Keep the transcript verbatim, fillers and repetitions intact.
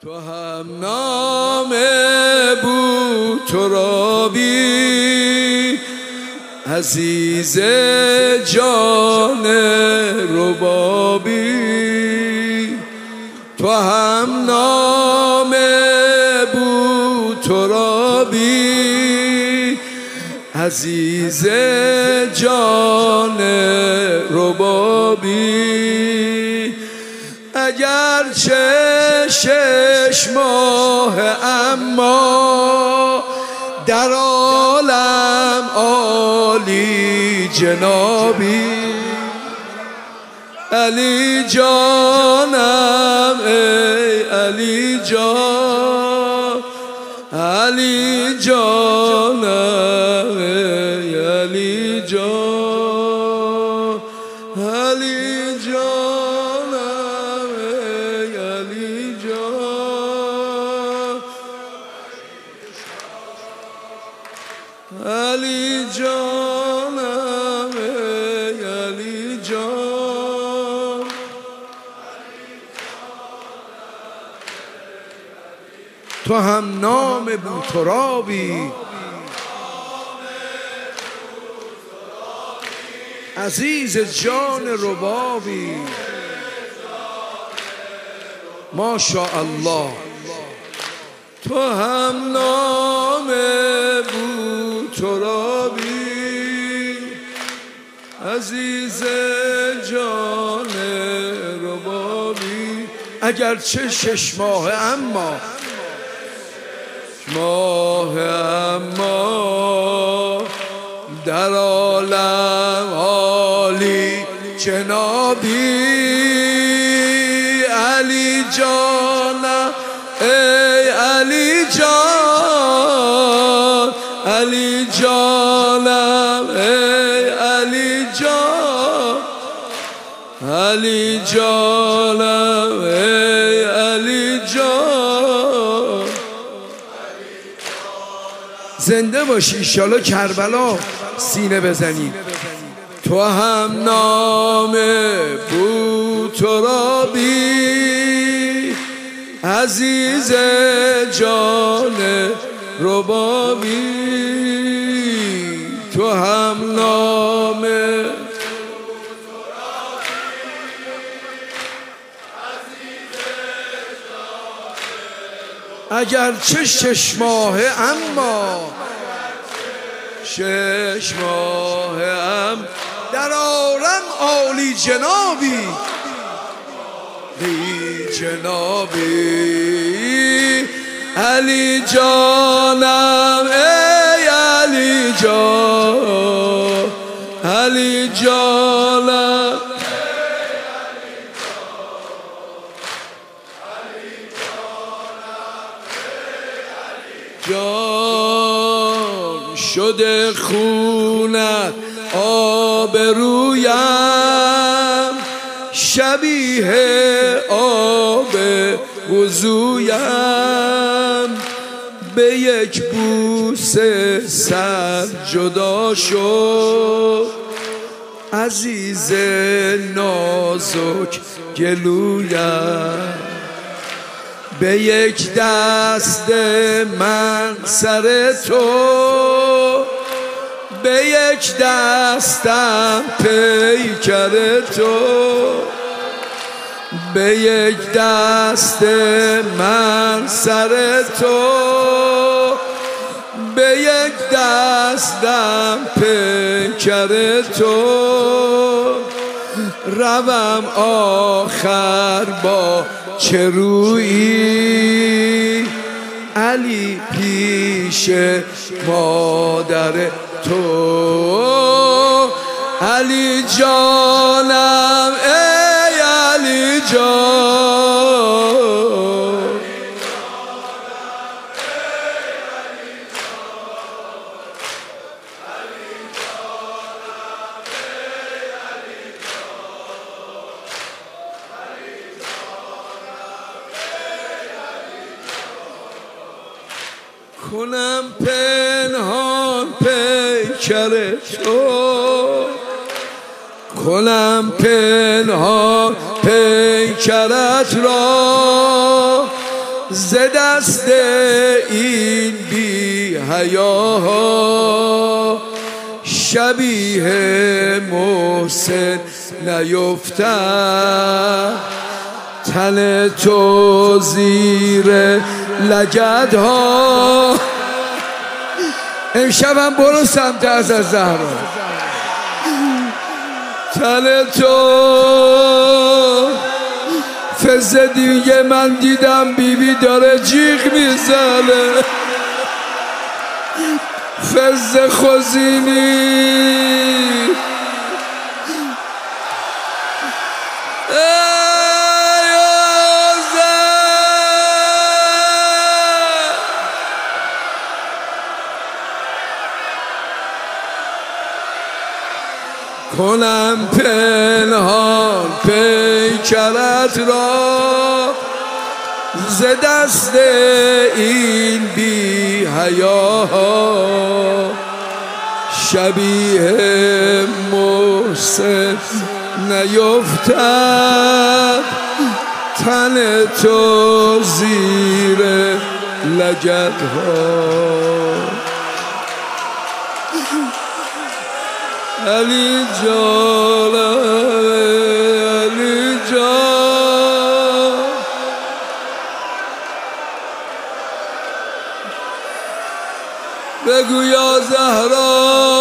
تو هم نام بو ترابی عزیز جان ربابی، تو هم نام بو ترابی عزیز جان ربابی، اگر چه شش ماه اما در عالم عالی جنابی، علی جانم ای علی جان، علی جانم ای علی جان، علی جانم ای علی جان، علی جانم ای علی جان. تو هم نام بو ترابی عزیز جان ربابی، ماشاءالله. تو هم نام بو ترابی عزیز جان ربابی، اگرچه شش ماه اما ماه اما در عالم عالی جنابی، علی جانم ای علی جان، علی جانم ای علی جان، علی جانم ای علی جان. زنده باشی انشالله کربلا سینه بزنی. تو هم نام بو ترابی عزیز جان ربابی، تو هم نام اگر چه شش ماه اما شش ماه ام در عالم عالی جنابی، ای جنابی، علی جانم ای علی جان، علی جانم جان شده خونت آبرویم، شبیه آب وضویم، به یک بوسه سر جدا شد عزیز نازک گلویم، به یک دست من سر تو، به یک دستم پیکر تو، به یک دست من سر تو، به یک دستم پیکر تو، روم آخر با چه رویی علی پیش مادر تو، علی جانم ای علی جان، کنم پنهان پیکر تو، کنم پنهان پیکرت را ز دست این بی حیاها شبیه محسن نیفتد تن تو زیر لگدها. امشبم برو سمت از زهرا، تن تو فز دیگه من دیدم بیبی بی داره جیغ میزنه، فز خوزینی کنم پنهان پیکرت را ز دست این بی حیاها شبیه محسن نیفتد تن تو زیر لگدها. علی جان علی جان بگو یا زهرا